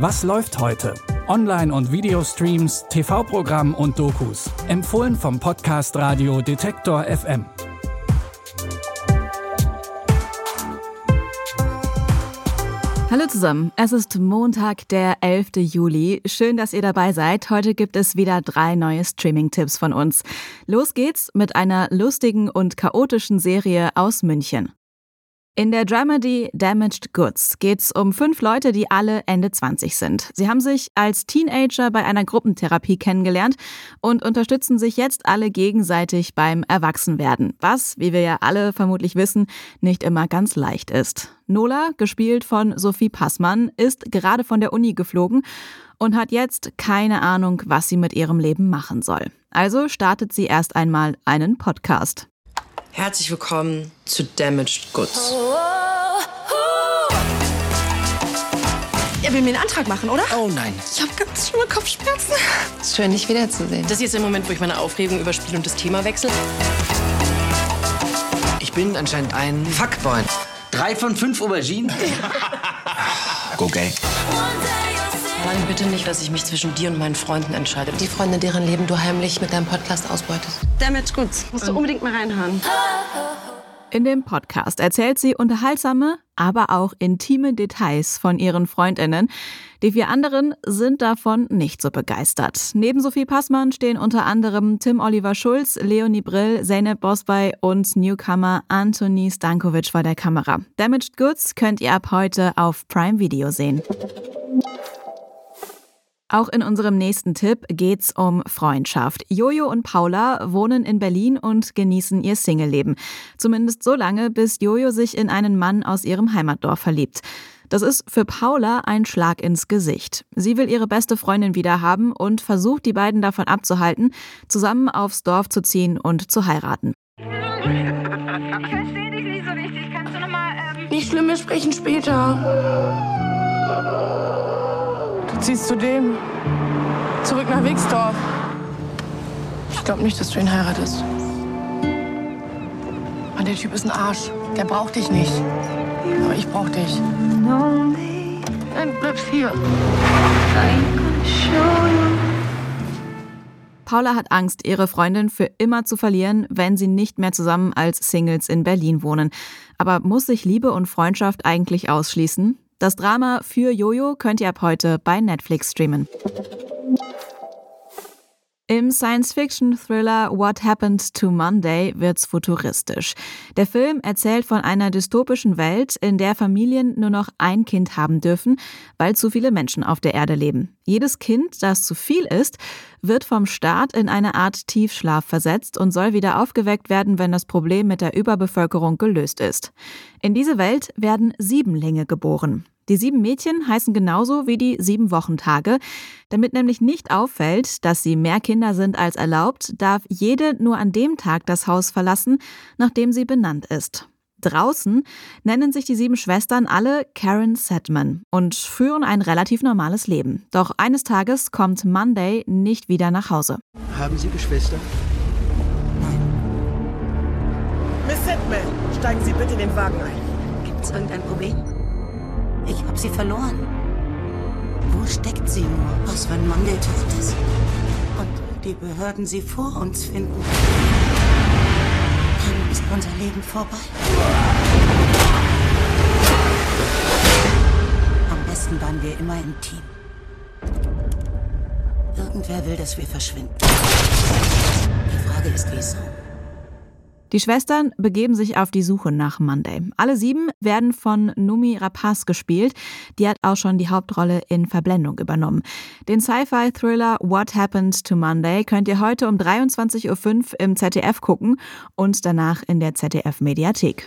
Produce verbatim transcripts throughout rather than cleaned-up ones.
Was läuft heute? Online- und Videostreams, T V-Programm und Dokus. Empfohlen vom Podcast Radio Detektor F M. Hallo zusammen, es ist Montag, der elfte Juli. Schön, dass ihr dabei seid. Heute gibt es wieder drei neue Streaming-Tipps von uns. Los geht's mit einer lustigen und chaotischen Serie aus München. In der Dramedy Damaged Goods geht's um fünf Leute, die alle Ende zwanzig sind. Sie haben sich als Teenager bei einer Gruppentherapie kennengelernt und unterstützen sich jetzt alle gegenseitig beim Erwachsenwerden, was, wie wir ja alle vermutlich wissen, nicht immer ganz leicht ist. Nola, gespielt von Sophie Passmann, ist gerade von der Uni geflogen und hat jetzt keine Ahnung, was sie mit ihrem Leben machen soll. Also startet sie erst einmal einen Podcast. Herzlich willkommen zu Damaged Goods. Er will mir einen Antrag machen, oder? Oh nein. Ich habe ganz schlimme Kopfschmerzen. Ist schön, dich wiederzusehen. Das ist jetzt der Moment, wo ich meine Aufregung überspiele und das Thema wechsle. Ich bin anscheinend ein Fuckboy. Drei von fünf Auberginen? Go gay. Sag bitte nicht, dass ich mich zwischen dir und meinen Freunden entscheide. Die Freunde, deren Leben du heimlich mit deinem Podcast ausbeutest. Damaged Goods. Musst du unbedingt mal reinhören. In dem Podcast erzählt sie unterhaltsame, aber auch intime Details von ihren FreundInnen. Die vier anderen sind davon nicht so begeistert. Neben Sophie Passmann stehen unter anderem Tim Oliver Schulz, Leonie Brill, Zeynep Bosbay und Newcomer Anthony Stankovic vor der Kamera. Damaged Goods könnt ihr ab heute auf Prime Video sehen. Auch in unserem nächsten Tipp geht's um Freundschaft. Jojo und Paula wohnen in Berlin und genießen ihr Singleleben. Zumindest so lange, bis Jojo sich in einen Mann aus ihrem Heimatdorf verliebt. Das ist für Paula ein Schlag ins Gesicht. Sie will ihre beste Freundin wieder haben und versucht, die beiden davon abzuhalten, zusammen aufs Dorf zu ziehen und zu heiraten. Ich verstehe dich nicht so richtig. Kannst du nochmal... Ähm Nicht schlimm, wir sprechen später. Du ziehst zu dem. Zurück nach Wixdorf. Ich glaube nicht, dass du ihn heiratest. Mann, der Typ ist ein Arsch. Der braucht dich nicht. Aber ich brauch dich. Nein, du bleibst hier. Paula hat Angst, ihre Freundin für immer zu verlieren, wenn sie nicht mehr zusammen als Singles in Berlin wohnen. Aber muss sich Liebe und Freundschaft eigentlich ausschließen? Das Drama für Jojo könnt ihr ab heute bei Netflix streamen. Im Science-Fiction-Thriller What Happened to Monday wird's futuristisch. Der Film erzählt von einer dystopischen Welt, in der Familien nur noch ein Kind haben dürfen, weil zu viele Menschen auf der Erde leben. Jedes Kind, das zu viel ist, wird vom Staat in eine Art Tiefschlaf versetzt und soll wieder aufgeweckt werden, wenn das Problem mit der Überbevölkerung gelöst ist. In diese Welt werden Siebenlinge geboren. Die sieben Mädchen heißen genauso wie die sieben Wochentage. Damit nämlich nicht auffällt, dass sie mehr Kinder sind als erlaubt, darf jede nur an dem Tag das Haus verlassen, nachdem sie benannt ist. Draußen nennen sich die sieben Schwestern alle Karen Sedman und führen ein relativ normales Leben. Doch eines Tages kommt Monday nicht wieder nach Hause. Haben Sie Geschwister? Nein. Miss Sedman, steigen Sie bitte in den Wagen ein. Gibt's irgendein Problem? Ich habe sie verloren. Wo steckt sie nur? Was, wenn Monday tot ist? Und die Behörden sie vor uns finden? Dann ist unser Leben vorbei. Am besten waren wir immer im Team. Irgendwer will, dass wir verschwinden. Die Frage ist, wieso? Die Schwestern begeben sich auf die Suche nach Monday. Alle sieben werden von Noomi Rapace gespielt. Die hat auch schon die Hauptrolle in Verblendung übernommen. Den Sci-Fi-Thriller What Happened to Monday könnt ihr heute um dreiundzwanzig Uhr fünf im Z D F gucken und danach in der Z D F-Mediathek.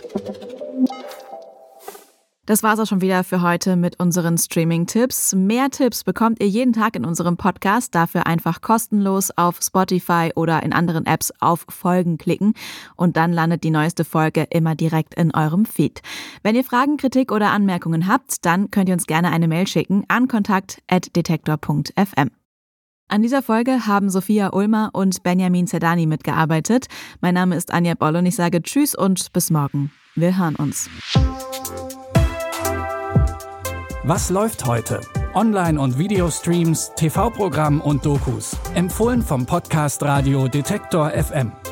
Das war's auch schon wieder für heute mit unseren Streaming-Tipps. Mehr Tipps bekommt ihr jeden Tag in unserem Podcast. Dafür einfach kostenlos auf Spotify oder in anderen Apps auf Folgen klicken. Und dann landet die neueste Folge immer direkt in eurem Feed. Wenn ihr Fragen, Kritik oder Anmerkungen habt, dann könnt ihr uns gerne eine Mail schicken an kontakt at detektor punkt f m. An dieser Folge haben Sophia Ulmer und Benjamin Zerdani mitgearbeitet. Mein Name ist Anja Boll und ich sage Tschüss und bis morgen. Wir hören uns. Was läuft heute? Online- und Videostreams, T V-Programm und Dokus. Empfohlen vom Podcast Radio Detektor F M.